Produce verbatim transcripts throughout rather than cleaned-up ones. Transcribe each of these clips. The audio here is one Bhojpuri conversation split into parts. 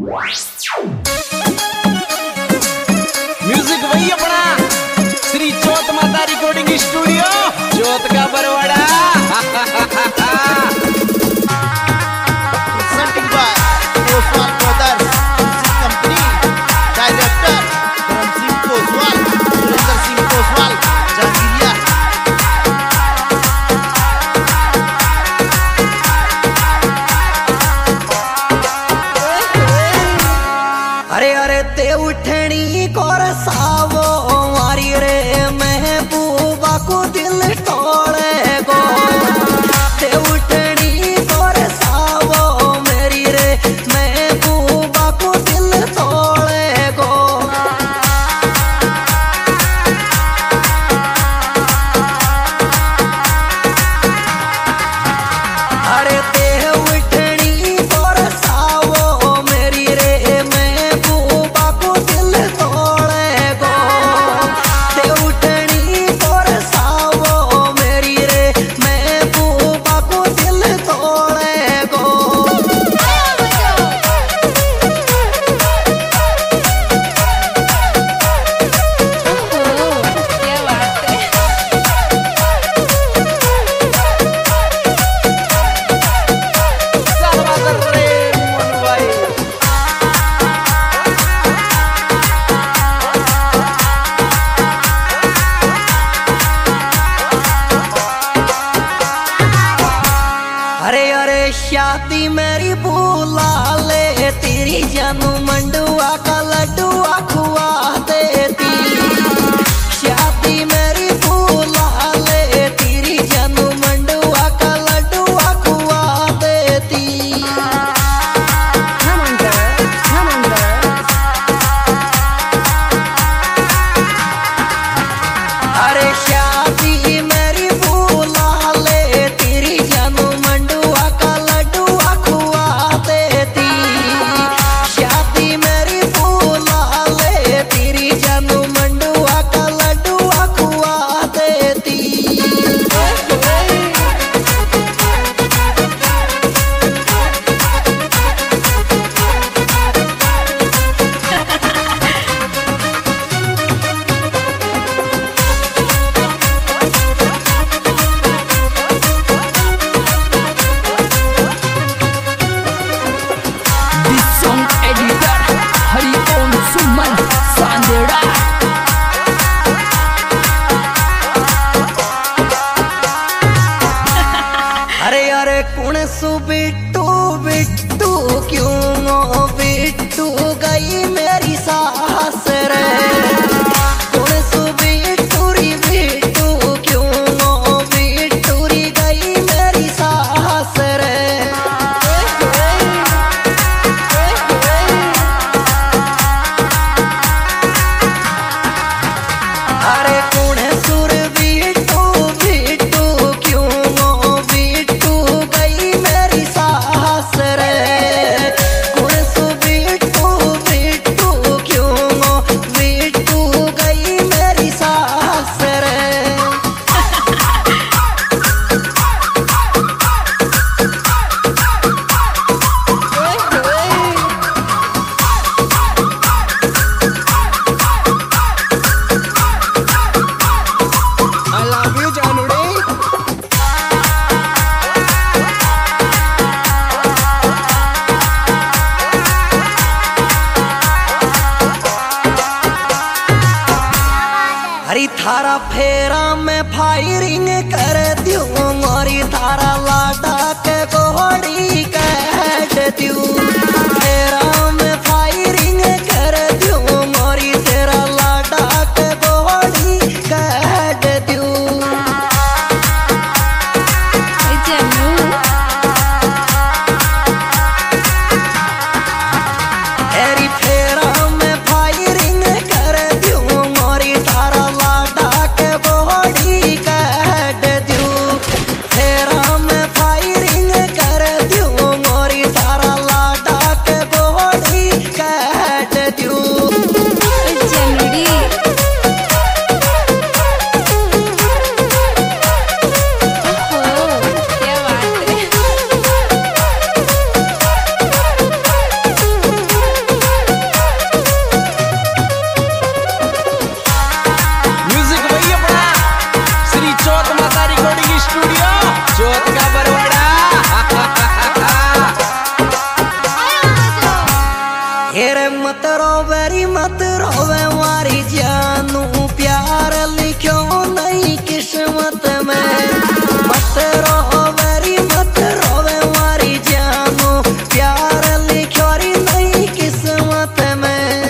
म्यूजिक वही अपना श्री चौथ माता रिकॉर्डिंग स्टूडियो चौथ का बरवाड़ा। अरे अरे ते उठनी कोर सावो मारी रे महबूबा को दिल तोड़े गो। ते उठनी कोर सावो मेरी रे महबूबा को दिल तोड़े गो। अरे ते उठनी कोर सावो मेरी रे अरे अरे शादी मेरी भूला ले तेरी जानू मंडुआ का लड्डुआ खुआ देती। शादी मेरी भूला ले तेरी जानू मंडुआ का लड्डुआ खुआ देती। अरे शादी मेरी भूला ले तेरी जानू अरे अरे कुण सु बिट्टू बिट्टू क्यों बिट्टू गई मेरी सास रे। कुण सु बिट्टू री बिट्टू क्यों बिट्टू री गई मेरी सास रे। अरे कुण सुर बिट्टू बिट्टू क्यों हरी थारा फेरा में फायरिंग कर दियो मोरी थारा लाडा के गोड़ी कट दियो। फेरा में फायरिंग कर दियो मोरी तेरा लाडा के गोड़ी कट दियो। हरी फेरा में फायरिंग कर दियो मोरी थारा बॉडी कट दियो। फेरा में फायरिंग कर दियो मोरी थारा लाडा के मत रोवेरी मत रोवे मारी जानू प्यार लिखो नहीं किस्मत में। मत रोवेरी मत रोवे मारी जानू प्यार लिखो री नहीं किस्मत में।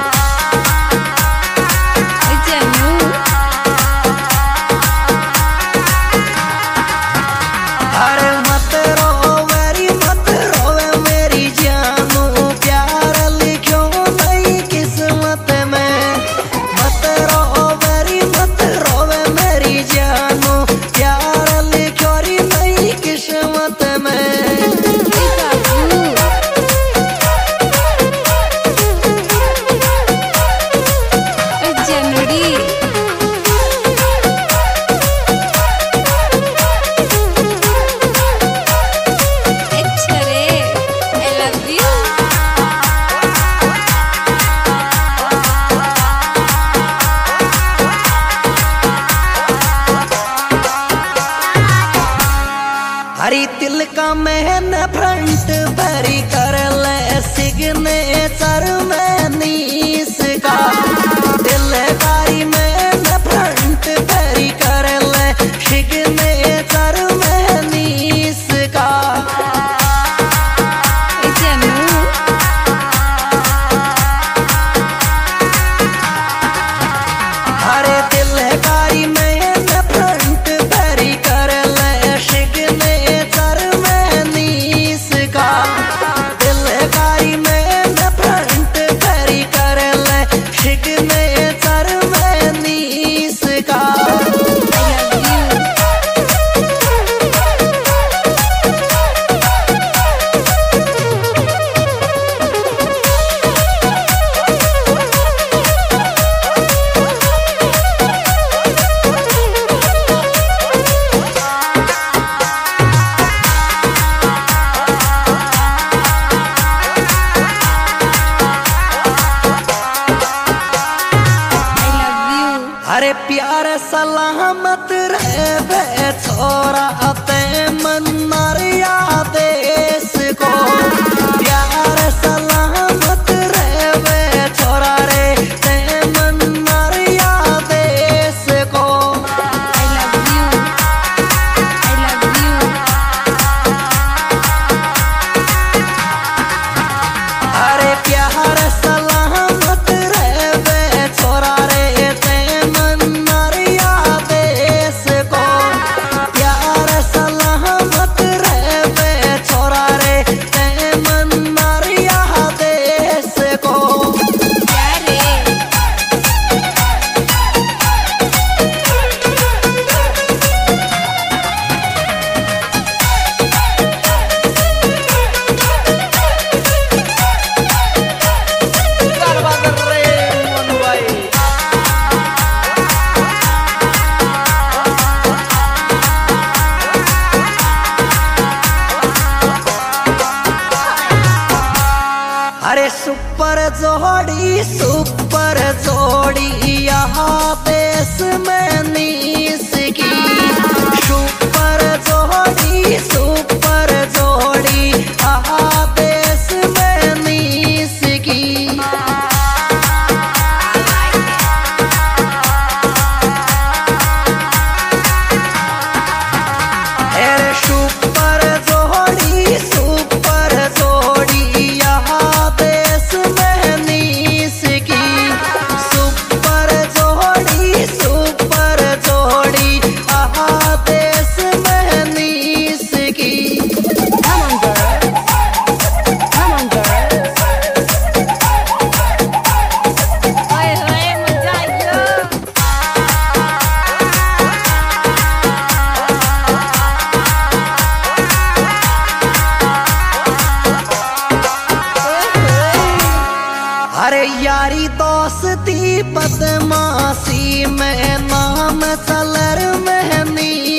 अरे मत रोवेरी मत रोवे मेरी जानू प्यार लिखो नहीं किस्मत में। मत रोवेरी मत रोवे मेरी जानू प्यार लिखो री नहीं किस्मत में। हरी दिल का महन फ्रंट भरी कर ले सिग्नेचर में नीस का। दिलकारी में फ्रंट भरी कर ले सिग्नेचर में नीस का। हरे दिलकारी में फ्रंट भरी कर ले सिग्नेचर में नीस का। दिलकारी में फ्रंट भरी कर ले सिग्नेचर में नीस का। अरे प्यार सलामत रहे छोरा ते मन्नरिया देश को। प्यार सलामत रहे छोरा रे ते मन्नरिया देश को। अरे प्यार सलामत रहे छोरा रे अरे सुपर जोड़ी सुपर जोड़ी यहाँ देश में नीस की। सुपर जोड़ी सुपर जोड़ी यहाँ देश में नीस की। अरे सुपर जोड़ी सुपर जोड़ी यहाँ देश में नीस की। सुपर जोड़ी सुपर जोड़ी यहाँ देश में नीस की। अरे यारी दोस्ती बदमाशी में नाम चलर में नी